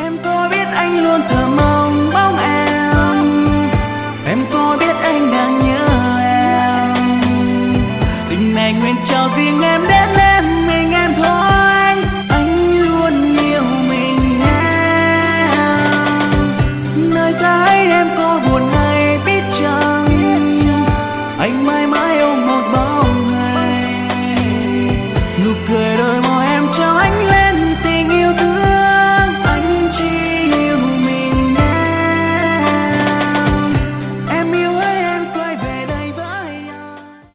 Em có biết anh luôn thờ mong bóng em có biết anh đang nhớ em. Tình này nguyện trao riêng em đến lên mình em thôi.